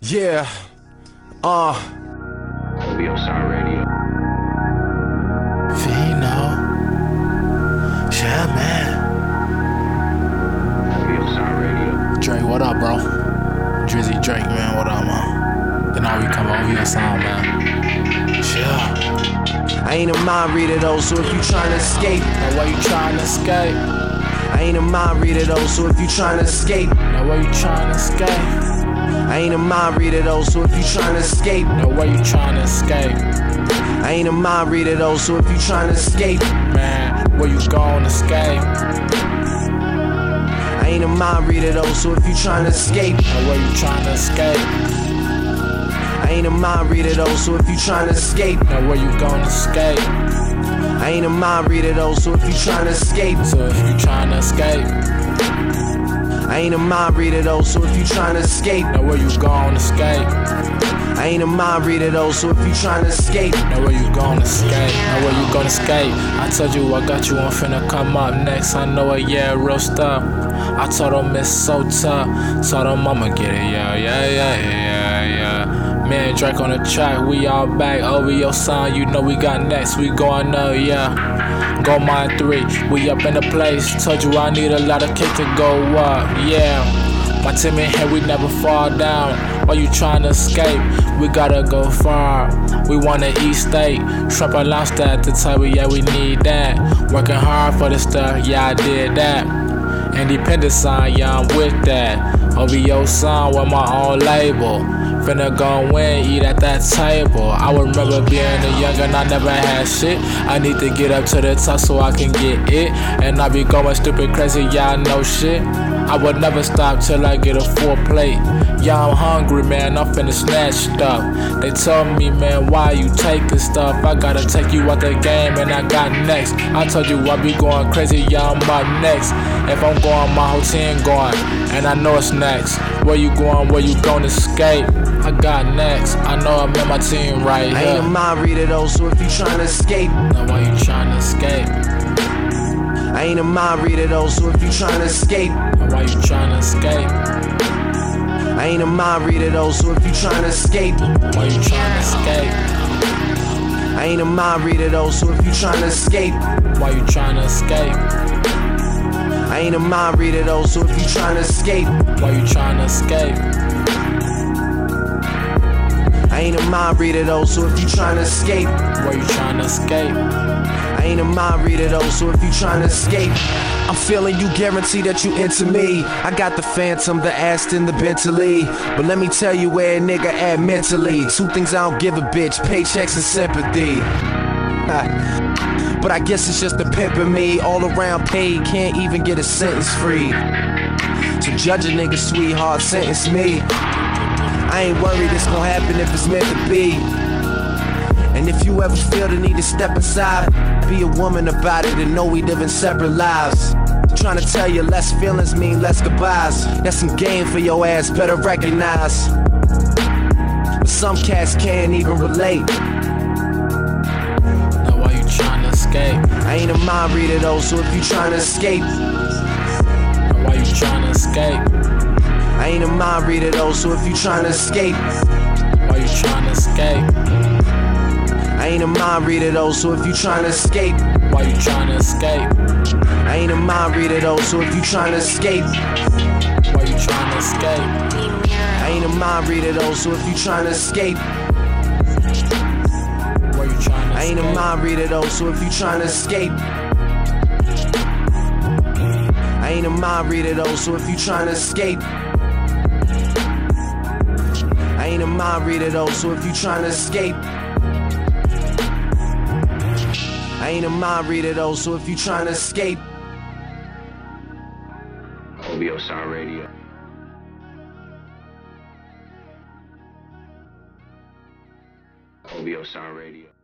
Yeah, OVO Sound Radio. Fino. Yeah, man. OVO Sound Radio. Drake, what up, bro? Drizzy Drake, man, what up, man? Then all we come over your sound, man. Yeah. I ain't a mind reader though, so if you tryna escape, Now where you trying to escape? I ain't a mind reader though, so if you tryna escape, Now where you trying to escape? I ain't a mind reader though, so if you tryna escape, Now where you trying to escape? I ain't a mind reader though, so if you tryna escape, Man, where you gon' escape? I ain't a mind reader though, so if you tryna escape, Now where you trying to escape? I ain't a mind reader though, so if you tryna escape, Now where you gon' escape? I ain't a mind reader though, so if you tryna escape, So if you trying to escape, I ain't a mind reader though, so if you tryna escape, now where you gon' escape? I ain't a mind reader though, so if you tryna escape, Now where you gon' escape? Now where you gon' escape? I told you I got you, I'm finna come up next. I know it, yeah, real stuff. I told them it's so tough. Told them I'ma get it, yeah. Me and Drake on the track, we all back. OVO Sound, you know we got next. We going up, yeah. Go mine 3, we up in the place. Told you I need a lot of kick to go up, yeah. My team in here, we never fall down. Why you tryna escape? We gotta go far. We wanna eat steak. Shrimp and lobster at the table, yeah, we need that. Working hard for the stuff, yeah, I did that. Independent sign, yeah, I'm with that. OVO Sound with my own label. Finna go win, eat at that table. I remember being a young and I never had shit. I need to get up to the top so I can get it. And I be going stupid crazy, yeah, I know shit. I would never stop till I get a full plate. Yeah, I'm hungry, man, I'm finna snatch stuff. They told me, man, why you taking stuff? I gotta take you out the game and I got next. I told you I be going crazy, yeah, I'm up next. If I'm going, my whole team going, and I know it's next. Where you going, where you gonna escape? I got next, I know I'm in my team right here. I ain't a mind reader though, so if you tryna escape, Now why you tryna escape? I ain't a mind reader though, so if you tryna escape, Now why you tryna escape? I ain't a mind reader though, so if you tryna escape, Why you tryna escape? I ain't a mind reader though, so if you tryna escape, Why you tryna escape? I ain't a mind reader though, so if you tryna escape, Why you tryna escape? I ain't a mind reader though, so if you tryna escape, Where you tryna escape? I ain't a mind reader though, so if you tryna escape, I'm feeling you, guarantee that you into me. I got the Phantom, the Aston, the Bentley, but let me tell you where a nigga at mentally. 2 things I don't give a bitch, paychecks and sympathy. But I guess it's just the pimp in me, all around paid, can't even get a sentence free. So judge a nigga, sweetheart, sentence me. I ain't worried it's gon' happen if it's meant to be. And if you ever feel the need to step aside, be a woman about it and know we live in separate lives. Trying to tell you less feelings mean less goodbyes. That's some game for your ass, better recognize. But some cats can't even relate. Now why you tryna escape? I ain't a mind reader though, so if you tryna escape, Now why you tryna escape? I ain't a mind reader though, so if you tryna escape, Why you tryna escape? I ain't a mind reader though, so if you tryna escape, Why you tryna escape? I ain't a mind reader though, so if you tryna escape, Why you tryna escape? I ain't a mind reader though, so if you tryna escape, Where you tryna I ain't a escape? mind reader though, so if you tryna escape, I ain't a mind reader though, so if you tryna escape, I ain't a mind reader though, so if you tryna escape, I ain't a mind reader though, so if you tryna escape. OVO Sound Radio. OVO Sound Radio.